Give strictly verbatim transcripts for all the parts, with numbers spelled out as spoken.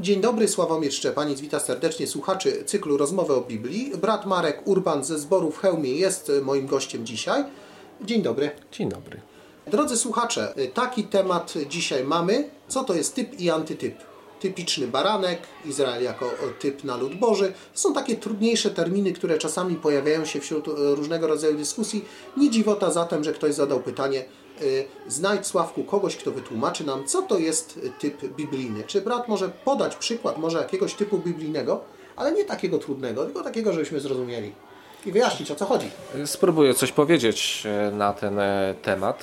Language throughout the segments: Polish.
Dzień dobry, Sławomir Szczepaniec, witam serdecznie słuchaczy cyklu Rozmowy o Biblii. Brat Marek Urban ze zboru w Chełmie jest moim gościem dzisiaj. Dzień dobry. Dzień dobry. Drodzy słuchacze, taki temat dzisiaj mamy. Co to jest typ i antytyp? Typiczny baranek, Izrael jako typ na lud Boży. Są takie trudniejsze terminy, które czasami pojawiają się wśród różnego rodzaju dyskusji. Nie dziwota zatem, że ktoś zadał pytanie: znajdź, Sławku, kogoś, kto wytłumaczy nam, co to jest typ biblijny. Czy brat może podać przykład może jakiegoś typu biblijnego, ale nie takiego trudnego, tylko takiego, żebyśmy zrozumieli i wyjaśnić, o co chodzi. Spróbuję coś powiedzieć na ten temat.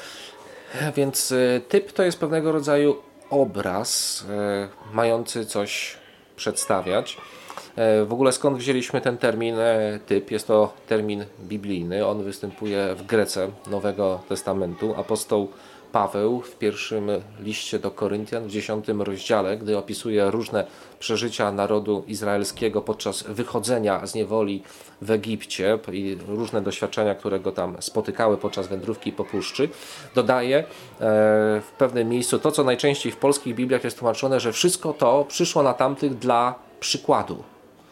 Więc typ to jest pewnego rodzaju obraz mający coś przedstawiać. W ogóle skąd wzięliśmy ten termin typ? Jest to termin biblijny. On występuje w Grece Nowego Testamentu. Apostoł Paweł w pierwszym liście do Koryntian, w dziesiątym rozdziale, gdy opisuje różne przeżycia narodu izraelskiego podczas wychodzenia z niewoli w Egipcie i różne doświadczenia, które go tam spotykały podczas wędrówki po puszczy, dodaje w pewnym miejscu to, co najczęściej w polskich Bibliach jest tłumaczone, że wszystko to przyszło na tamtych dla przykładu,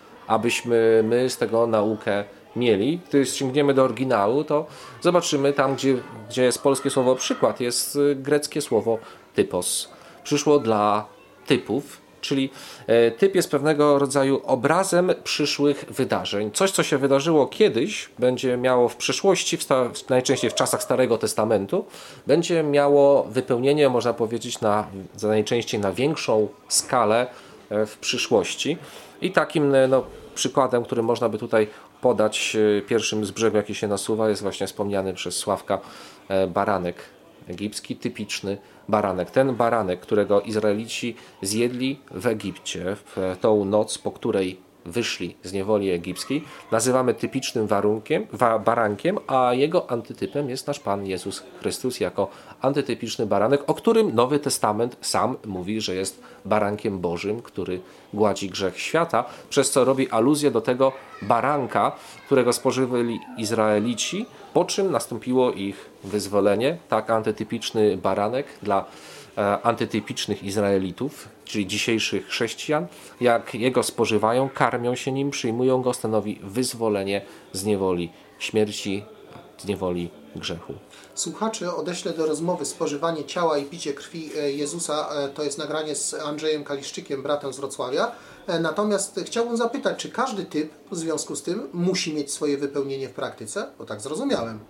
abyśmy my z tego naukę mieli. Gdy sięgniemy do oryginału, to zobaczymy tam, gdzie, gdzie jest polskie słowo przykład, jest greckie słowo typos. Przyszło dla typów, czyli typ jest pewnego rodzaju obrazem przyszłych wydarzeń. Coś, co się wydarzyło kiedyś, będzie miało w przyszłości, w sta- najczęściej w czasach Starego Testamentu, będzie miało wypełnienie, można powiedzieć, na, najczęściej na większą skalę w przyszłości. I takim no, przykładem, który można by tutaj podać, pierwszym z brzegu, jaki się nasuwa, jest właśnie wspomniany przez Sławka baranek egipski, typiczny baranek. Ten baranek, którego Izraelici zjedli w Egipcie w tą noc, po której wyszli z niewoli egipskiej, nazywamy typicznym warunkiem, wa, barankiem, a jego antytypem jest nasz Pan Jezus Chrystus jako antytypiczny baranek, o którym Nowy Testament sam mówi, że jest barankiem Bożym, który gładzi grzech świata, przez co robi aluzję do tego baranka, którego spożywali Izraelici, po czym nastąpiło ich wyzwolenie. Tak, antytypiczny baranek dla antytypicznych Izraelitów, czyli dzisiejszych chrześcijan, jak jego spożywają, karmią się nim, przyjmują go, stanowi wyzwolenie z niewoli śmierci, z niewoli grzechu. Słuchaczy odeślę do rozmowy spożywanie ciała i picie krwi Jezusa. To jest nagranie z Andrzejem Kaliszczykiem, bratem z Wrocławia. Natomiast chciałbym zapytać, czy każdy typ w związku z tym musi mieć swoje wypełnienie w praktyce? Bo tak zrozumiałem.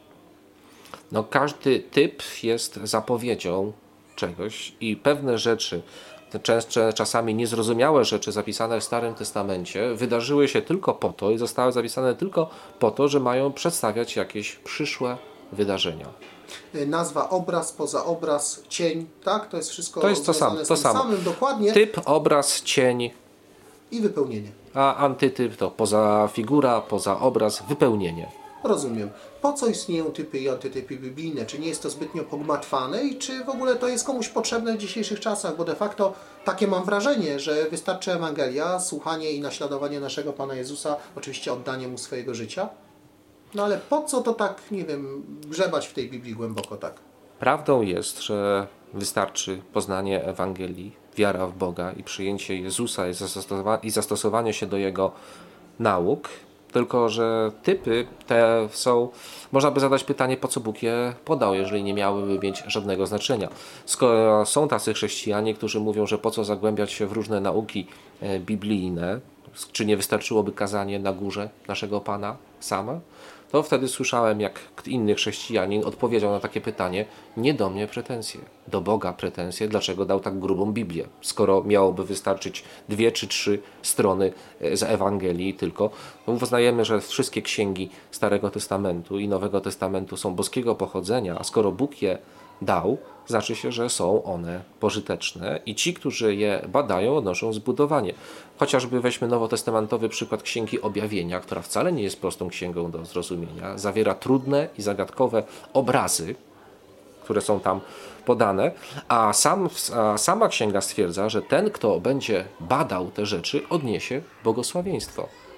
No, każdy typ jest zapowiedzią czegoś i pewne rzeczy, te często czasami niezrozumiałe rzeczy zapisane w Starym Testamencie wydarzyły się tylko po to i zostały zapisane tylko po to, że mają przedstawiać jakieś przyszłe wydarzenia. Nazwa obraz, poza obraz, cień, tak? To jest wszystko to jest to samo, to samo. samym dokładnie. Typ, obraz, cień i wypełnienie. A antytyp to poza figura, poza obraz, wypełnienie. Rozumiem. Po co istnieją typy i antytypy biblijne? Czy nie jest to zbytnio pogmatwane i czy w ogóle to jest komuś potrzebne w dzisiejszych czasach? Bo de facto takie mam wrażenie, że wystarczy Ewangelia, słuchanie i naśladowanie naszego Pana Jezusa, oczywiście oddanie Mu swojego życia. No ale po co to tak, nie wiem, grzebać w tej Biblii głęboko tak? Prawdą jest, że wystarczy poznanie Ewangelii, wiara w Boga i przyjęcie Jezusa i zastosowanie, i zastosowanie się do Jego nauk. Tylko że typy te są, można by zadać pytanie, po co Bóg je podał, jeżeli nie miałyby mieć żadnego znaczenia. Skoro są tacy chrześcijanie, którzy mówią, że po co zagłębiać się w różne nauki biblijne, czy nie wystarczyłoby kazanie na górze naszego Pana sama, to wtedy słyszałem, jak inny chrześcijanin odpowiedział na takie pytanie: nie do mnie pretensje, do Boga pretensje, dlaczego dał tak grubą Biblię, skoro miałoby wystarczyć dwie czy trzy strony z Ewangelii tylko. Uznajemy, że wszystkie księgi Starego Testamentu i Nowego Testamentu są boskiego pochodzenia, a skoro Bóg je dał, znaczy się, że są one pożyteczne i ci, którzy je badają, odnoszą zbudowanie. Chociażby weźmy nowotestamentowy przykład Księgi Objawienia, która wcale nie jest prostą księgą do zrozumienia, zawiera trudne i zagadkowe obrazy, które są tam podane, a, sam, a sama księga stwierdza, że ten, kto będzie badał te rzeczy, odniesie błogosławieństwo.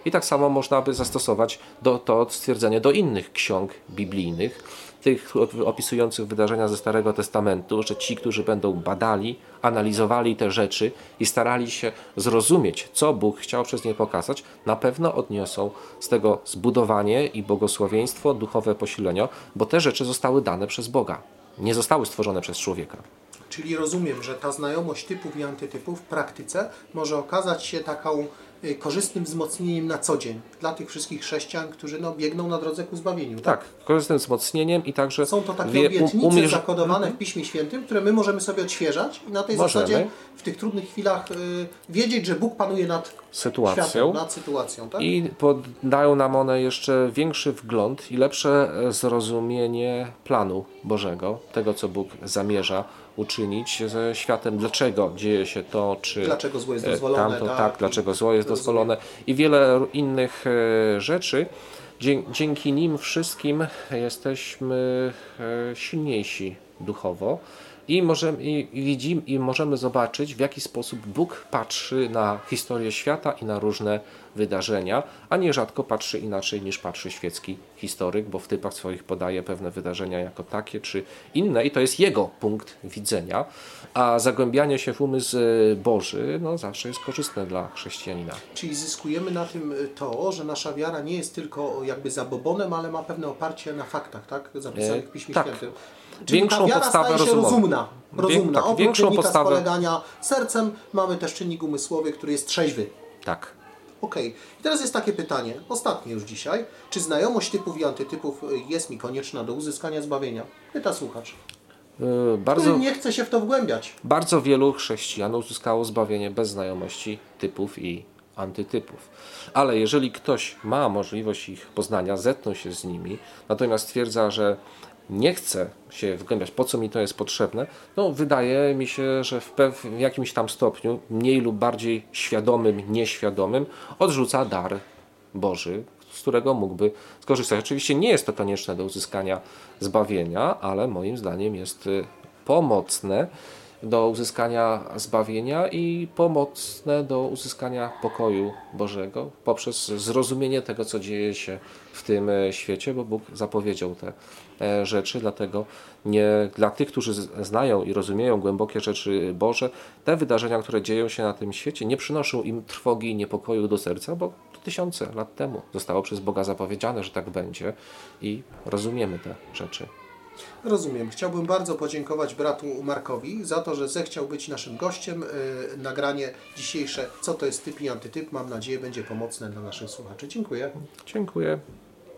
I tak samo można by zastosować do, to stwierdzenie do innych ksiąg biblijnych, tych opisujących wydarzenia ze Starego Testamentu, że ci, którzy będą badali, analizowali te rzeczy i starali się zrozumieć, co Bóg chciał przez nie pokazać, na pewno odniosą z tego zbudowanie i błogosławieństwo, duchowe posilenie, bo te rzeczy zostały dane przez Boga, nie zostały stworzone przez człowieka. Czyli rozumiem, że ta znajomość typów i antytypów w praktyce może okazać się taką korzystnym wzmocnieniem na co dzień dla tych wszystkich chrześcijan, którzy no, biegną na drodze ku zbawieniu. Tak, tak korzystnym wzmocnieniem i także... Są to takie wie, obietnice umierz... zakodowane w Piśmie Świętym, które my możemy sobie odświeżać i na tej Możemy. zasadzie w tych trudnych chwilach y, wiedzieć, że Bóg panuje nad sytuacją, światem, nad sytuacją. Tak? I dają nam one jeszcze większy wgląd i lepsze zrozumienie planu Bożego, tego co Bóg zamierza uczynić ze światem, dlaczego dzieje się to, czy dlaczego zło jest dozwolone, tamto, tak, tak, dlaczego zło jest rozumiem. dozwolone i wiele innych rzeczy. Dzięki nim wszystkim jesteśmy silniejsi duchowo i możemy, i widzimy, i możemy zobaczyć, w jaki sposób Bóg patrzy na historię świata i na różne wydarzenia, a nierzadko patrzy inaczej niż patrzy świecki historyk, bo w typach swoich podaje pewne wydarzenia jako takie czy inne i to jest jego punkt widzenia, a zagłębianie się w umysł Boży no, zawsze jest korzystne dla chrześcijanina. Czyli zyskujemy na tym to, że nasza wiara nie jest tylko jakby zabobonem, ale ma pewne oparcie na faktach, tak? Zapisanych w Piśmie tak. Świętym. Czyli Większą ta wiara podstawę staje się rozumową. rozumna. rozumna. Tak, Oprócz większą czynnika podstawę... spolegania sercem mamy też czynnik umysłowy, który jest trzeźwy. Tak. Okej. Okay. I teraz jest takie pytanie, ostatnie już dzisiaj. Czy znajomość typów i antytypów jest mi konieczna do uzyskania zbawienia? Pyta słuchacz. Yy, bardzo, który nie chce się w to wgłębiać. Bardzo wielu chrześcijan uzyskało zbawienie bez znajomości typów i antytypów. Ale jeżeli ktoś ma możliwość ich poznania, zetknął się z nimi, natomiast stwierdza, że nie chce się wgłębiać, po co mi to jest potrzebne, no wydaje mi się, że w, pew, w jakimś tam stopniu, mniej lub bardziej świadomym, nieświadomym, odrzuca dar Boży, z którego mógłby skorzystać. Oczywiście nie jest to konieczne do uzyskania zbawienia, ale moim zdaniem jest pomocne do uzyskania zbawienia i pomocne do uzyskania pokoju Bożego poprzez zrozumienie tego, co dzieje się w tym świecie, bo Bóg zapowiedział te rzeczy, dlatego nie, dla tych, którzy znają i rozumieją głębokie rzeczy Boże, te wydarzenia, które dzieją się na tym świecie, nie przynoszą im trwogi i niepokoju do serca, bo tysiące lat temu zostało przez Boga zapowiedziane, że tak będzie i rozumiemy te rzeczy. Rozumiem. Chciałbym bardzo podziękować bratu Markowi za to, że zechciał być naszym gościem. Yy, nagranie dzisiejsze, co to jest typ i antytyp, mam nadzieję, będzie pomocne dla naszych słuchaczy. Dziękuję. Dziękuję.